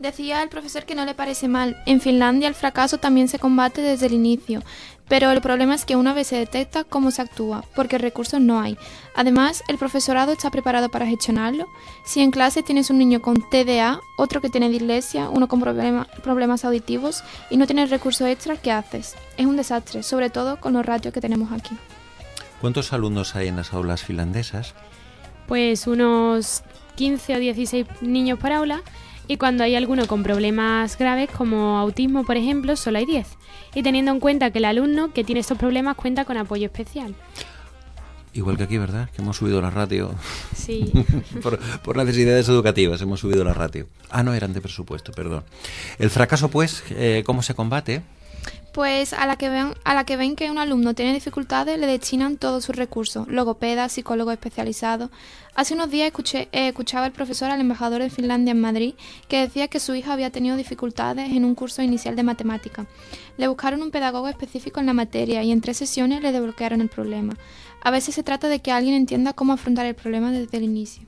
Decía el profesor que no le parece mal. En Finlandia el fracaso también se combate desde el inicio, pero el problema es que una vez se detecta, cómo se actúa, porque recursos no hay. Además, el profesorado está preparado para gestionarlo. Si en clase tienes un niño con TDA, otro que tiene dislexia, uno con problemas auditivos y no tienes recursos extra, ¿qué haces? Es un desastre, sobre todo con los ratios que tenemos aquí. ¿Cuántos alumnos hay en las aulas finlandesas? Pues unos 15 o 16 niños por aula. Y cuando hay alguno con problemas graves como autismo, por ejemplo, solo hay 10. Y teniendo en cuenta que el alumno que tiene estos problemas cuenta con apoyo especial. Igual que aquí, ¿verdad? Que hemos subido la ratio. Sí. por necesidades educativas hemos subido la ratio. Ah, no, eran de presupuesto, perdón. El fracaso, pues, ¿cómo se combate? Pues a la que ven que un alumno tiene dificultades, le destinan todos sus recursos, logopedas, psicólogos especializados. Hace unos días escuchaba el profesor al embajador de Finlandia en Madrid que decía que su hija había tenido dificultades en un curso inicial de matemática. Le buscaron un pedagogo específico en la materia y en 3 sesiones le desbloquearon el problema. A veces se trata de que alguien entienda cómo afrontar el problema desde el inicio.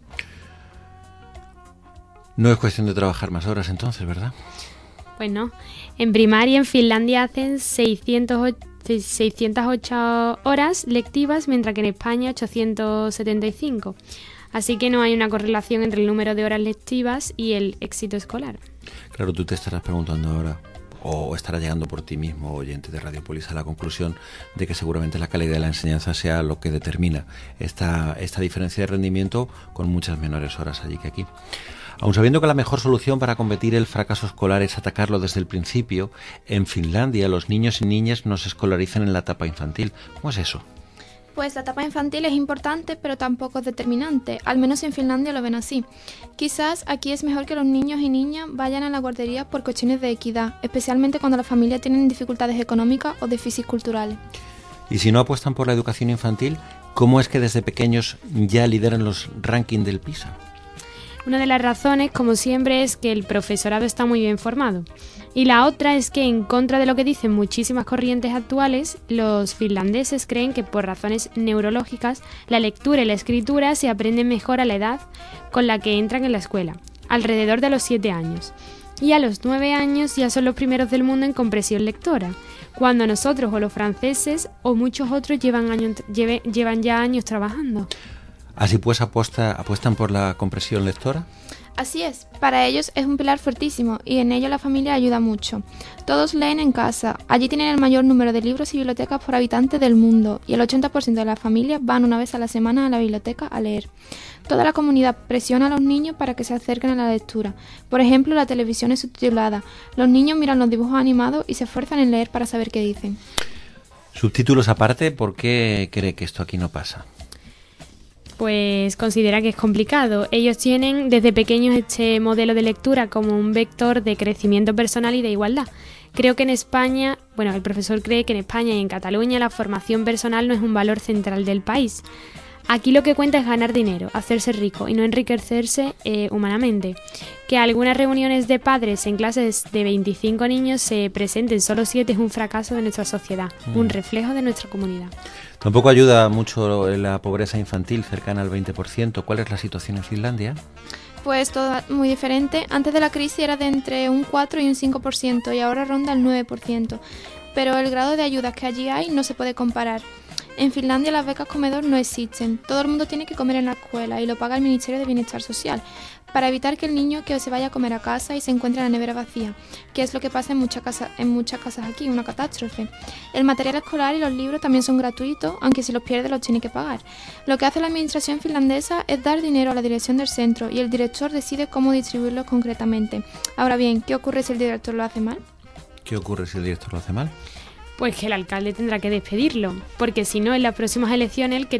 No es cuestión de trabajar más horas entonces, ¿verdad? Pues no. En primaria en Finlandia hacen 608 horas lectivas, mientras que en España 875. Así que no hay una correlación entre el número de horas lectivas y el éxito escolar. Claro, tú te estarás preguntando ahora, o estarás llegando por ti mismo, oyente de Radiopolis, a la conclusión de que seguramente la calidad de la enseñanza sea lo que determina esta diferencia de rendimiento con muchas menores horas allí que aquí. Aun sabiendo que la mejor solución para combatir el fracaso escolar es atacarlo desde el principio, en Finlandia los niños y niñas no se escolarizan en la etapa infantil. ¿Cómo es eso? Pues la etapa infantil es importante, pero tampoco es determinante. Al menos en Finlandia lo ven así. Quizás aquí es mejor que los niños y niñas vayan a la guardería por cuestiones de equidad, especialmente cuando las familias tienen dificultades económicas o déficits culturales. Y si no apuestan por la educación infantil, ¿cómo es que desde pequeños ya lideran los rankings del PISA? Una de las razones, como siempre, es que el profesorado está muy bien formado. Y la otra es que, en contra de lo que dicen muchísimas corrientes actuales, los finlandeses creen que por razones neurológicas la lectura y la escritura se aprenden mejor a la edad con la que entran en la escuela, alrededor de los 7 años. Y a los 9 años ya son los primeros del mundo en comprensión lectora, cuando nosotros o los franceses o muchos otros llevan ya años trabajando. Así pues, ¿apuestan por la comprensión lectora? Así es, para ellos es un pilar fuertísimo y en ello la familia ayuda mucho. Todos leen en casa, allí tienen el mayor número de libros y bibliotecas por habitante del mundo y el 80% de las familias van una vez a la semana a la biblioteca a leer. Toda la comunidad presiona a los niños para que se acerquen a la lectura. Por ejemplo, la televisión es subtitulada, los niños miran los dibujos animados y se esfuerzan en leer para saber qué dicen. Subtítulos aparte, ¿por qué cree que esto aquí no pasa? Pues considera que es complicado. Ellos tienen desde pequeños este modelo de lectura como un vector de crecimiento personal y de igualdad. Creo que en España, el profesor cree que en España y en Cataluña la formación personal no es un valor central del país. Aquí lo que cuenta es ganar dinero, hacerse rico y no enriquecerse humanamente. Que algunas reuniones de padres en clases de 25 niños se presenten solo 7 es un fracaso de nuestra sociedad, un reflejo de nuestra comunidad. Tampoco ayuda mucho la pobreza infantil, cercana al 20%. ¿Cuál es la situación en Finlandia? Pues todo muy diferente. Antes de la crisis era de entre un 4 y un 5% y ahora ronda el 9%. Pero el grado de ayudas que allí hay no se puede comparar. En Finlandia las becas comedor no existen. Todo el mundo tiene que comer en la escuela y lo paga el Ministerio de Bienestar Social, para evitar que el niño que se vaya a comer a casa y se encuentre la nevera vacía, que es lo que pasa en muchas casas aquí, una catástrofe. El material escolar y los libros también son gratuitos, aunque si los pierde los tiene que pagar. Lo que hace la administración finlandesa es dar dinero a la dirección del centro y el director decide cómo distribuirlo concretamente. Ahora bien, ¿qué ocurre si el director lo hace mal? ¿Qué ocurre si el director lo hace mal? Pues que el alcalde tendrá que despedirlo, porque si no, en las próximas elecciones el que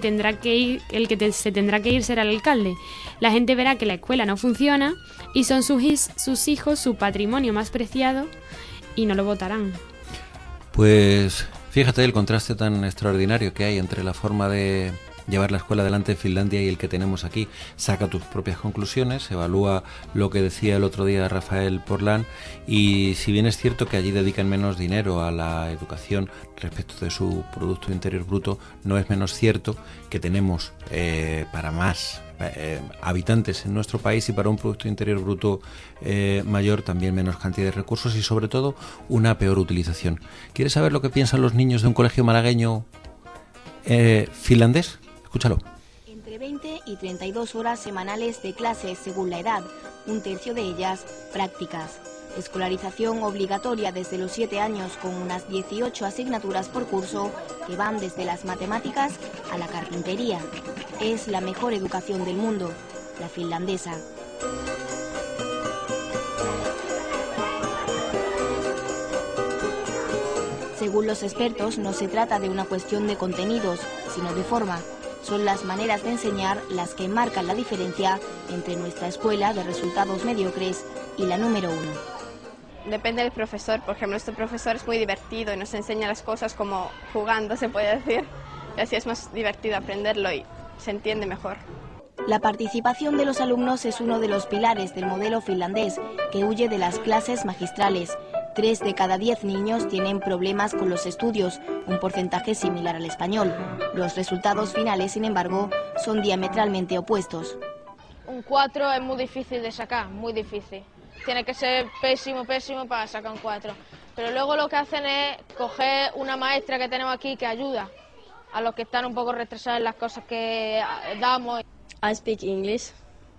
se tendrá que ir será el alcalde. La gente verá que la escuela no funciona y son sus hijos su patrimonio más preciado y no lo votarán. Pues fíjate el contraste tan extraordinario que hay entre la forma de llevar la escuela adelante en Finlandia y el que tenemos aquí. Saca tus propias conclusiones, evalúa lo que decía el otro día Rafael Porlán, y si bien es cierto que allí dedican menos dinero a la educación respecto de su Producto Interior Bruto, no es menos cierto que tenemos para más habitantes en nuestro país y para un Producto Interior Bruto mayor también menos cantidad de recursos y sobre todo una peor utilización. ¿Quieres saber lo que piensan los niños de un colegio malagueño finlandés? Escúchalo. Entre 20 y 32 horas semanales de clases según la edad, un tercio de ellas prácticas. Escolarización obligatoria desde los 7 años con unas 18 asignaturas por curso que van desde las matemáticas a la carpintería. Es la mejor educación del mundo, la finlandesa. Según los expertos, no se trata de una cuestión de contenidos, sino de forma. Son las maneras de enseñar las que marcan la diferencia entre nuestra escuela de resultados mediocres y la número 1. Depende del profesor. Por ejemplo, este profesor es muy divertido y nos enseña las cosas como jugando, se puede decir. Y así es más divertido aprenderlo y se entiende mejor. La participación de los alumnos es uno de los pilares del modelo finlandés, que huye de las clases magistrales. 3 de cada 10 niños tienen problemas con los estudios, un porcentaje similar al español. Los resultados finales, sin embargo, son diametralmente opuestos. Un 4 es muy difícil de sacar, muy difícil. Tiene que ser pésimo para sacar un 4. Pero luego lo que hacen es coger una maestra que tenemos aquí que ayuda a los que están un poco retrasados en las cosas que damos. I speak English.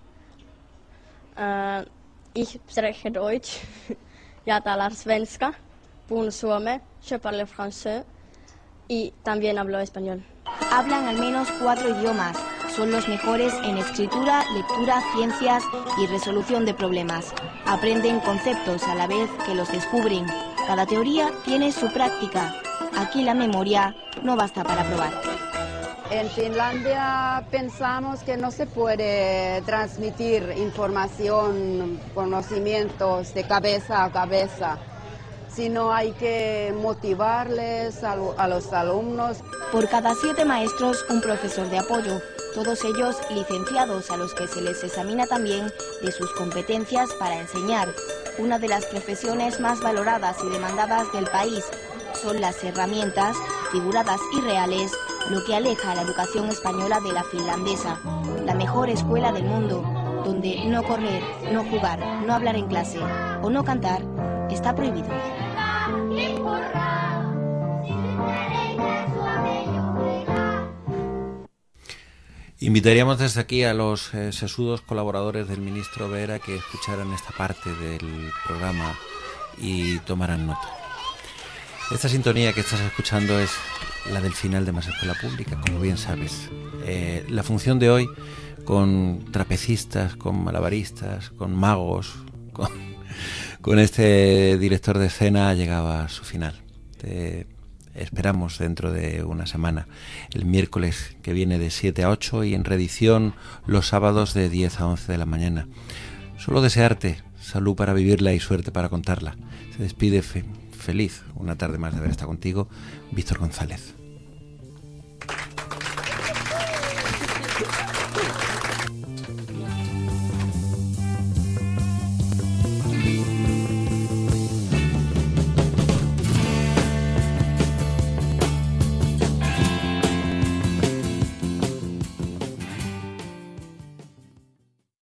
Ich spreche Deutsch. Jag talar svenska, puhun suomea, je parle français y también hablo español. Hablan al menos 4 idiomas. Son los mejores en escritura, lectura, ciencias y resolución de problemas. Aprenden conceptos a la vez que los descubren. Cada teoría tiene su práctica. Aquí la memoria no basta para probar. En Finlandia pensamos que no se puede transmitir información, conocimientos de cabeza a cabeza, sino hay que motivarles a los alumnos. Por cada 7 maestros, un profesor de apoyo, todos ellos licenciados a los que se les examina también de sus competencias para enseñar. Una de las profesiones más valoradas y demandadas del país. Son las herramientas, figuradas y reales, lo que aleja a la educación española de la finlandesa, la mejor escuela del mundo, donde no correr, no jugar, no hablar en clase o no cantar está prohibido. Invitaríamos desde aquí a los sesudos colaboradores del ministro Vera que escucharan esta parte del programa y tomaran nota. Esta sintonía que estás escuchando es la del final de Más Escuela Pública, como bien sabes. La función de hoy, con trapecistas, con malabaristas, con magos, con este director de escena, llegaba a su final. Te esperamos dentro de una semana, el miércoles que viene de 7 a 8 y en reedición los sábados de 10 a 11 de la mañana. Solo desearte salud para vivirla y suerte para contarla. Se despide feliz una tarde más de haber estado contigo, Víctor González.